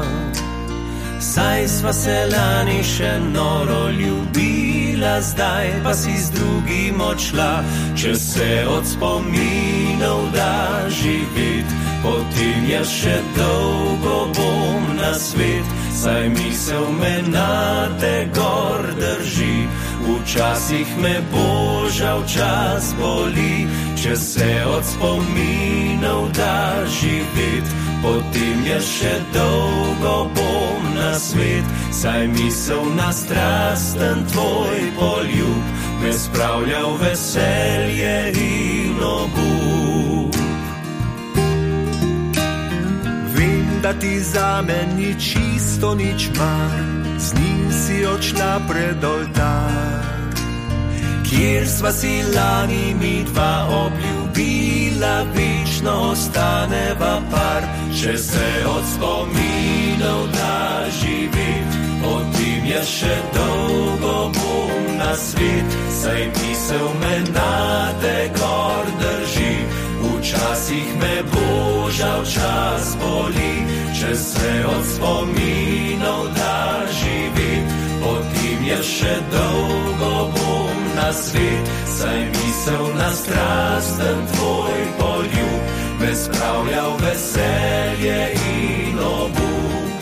Saj sva se lani še noro ljubila, zdaj pa si z drugim odšla, če se od spominov da živit, potem je še dolgo bom na svet, saj misel me na te gor drži. Včasih me božal čas boli, če se od spominov da živit, potem je še dolgo bom na svet, saj misel na strasten tvoj poljub me spravlja v veselje in obup. Vem, da ti zame ni čisto nič mar, z njim si odšla pred oltar, kjer sva si lani mi dva obljubila, večno ostaneva par, če se od spominov da živit, potem je še dolgo bom na svet, saj misel me na te gor drži. Včasih me božal čas boli, če se od spominov da živit, potem je še dolgo bom na svet, saj misel na strasten tvoj poljub me spravlja v veselje in obup.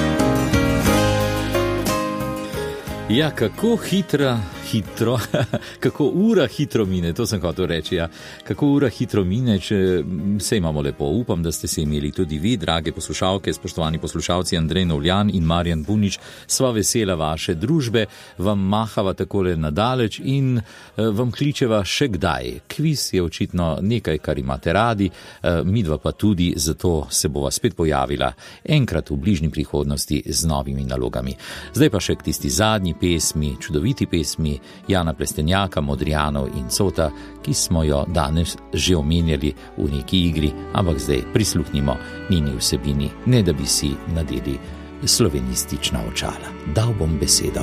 Ja, kako hitra, hitro, kako ura hitro mine, to sem hotel reči, ja. Kako ura hitro mine, če se imamo lepo. Upam, da ste se imeli tudi vi, drage poslušalke, spoštovani poslušalci, Andrej Novljan in Marjan Bunič, sva vesela vaše družbe, vam mahava takole nadaleč in vam kličeva še kdaj. Kviz je očitno nekaj, kar imate radi, midva pa tudi, zato se bova spet pojavila enkrat v bližnji prihodnosti z novimi nalogami. Zdaj pa še k tisti zadnji pesmi, čudoviti pesmi Jana Plestenjaka, Modrijanov in Cota, ki smo jo danes že omenjali v neki igri, ampak zdaj prisluhnimo njeni vsebini, ne da bi si nadeli slovenistična očala. Dal bom besedo.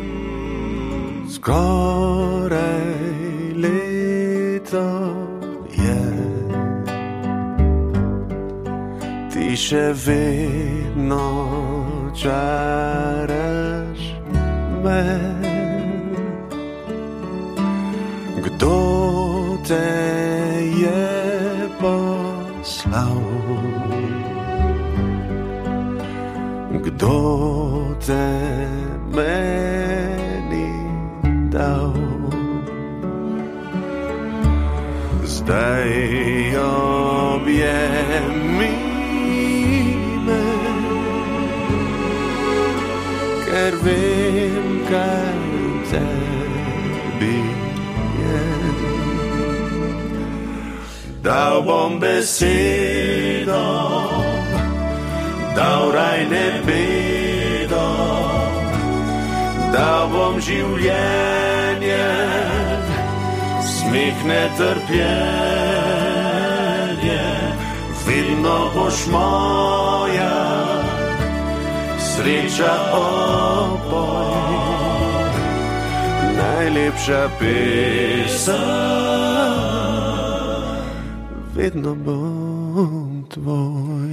Skoraj leto je, ti še vedno čaraš me. Kdo te je poslal? Kdo te meni dal? Zdaj objemi me, ker vem, kaj tebi je. Dal bom besedo, dal raj nebedo, dal bom življenje, smeh netrpljenje, vedno boš moja, sreča opoj, najlepša pesem, vedno bom tvoj.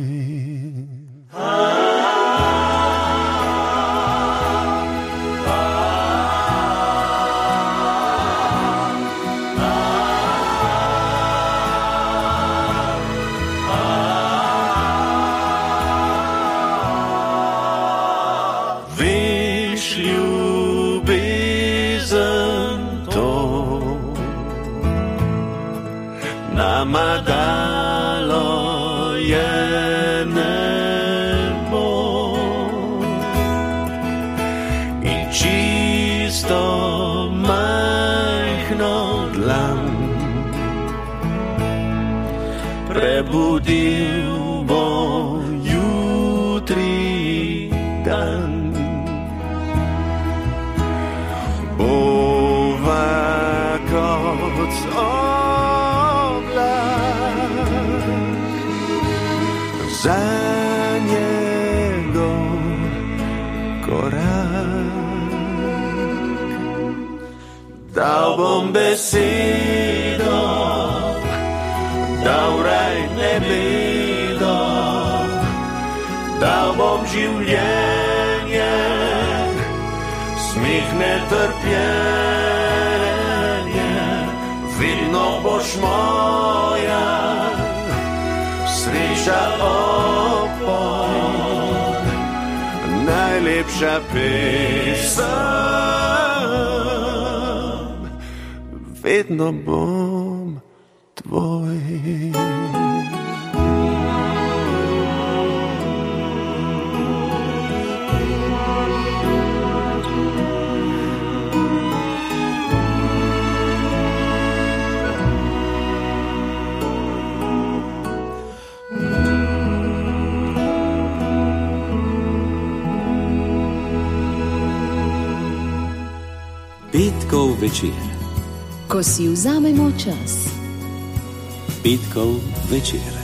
Nama dala malo je nebo in čisto majhno dlan. Prebudil bo jutri dan. Bova kot oblak za njegov korak. Dal bom besedo, dal raj nebedo, dal bom življenje, smih netrpljenje, vedno boš moja, sreča opor, najlepša pesem, vedno bom tvoj. Petkov večer. Ko si vzamemo čas. Petkov večer.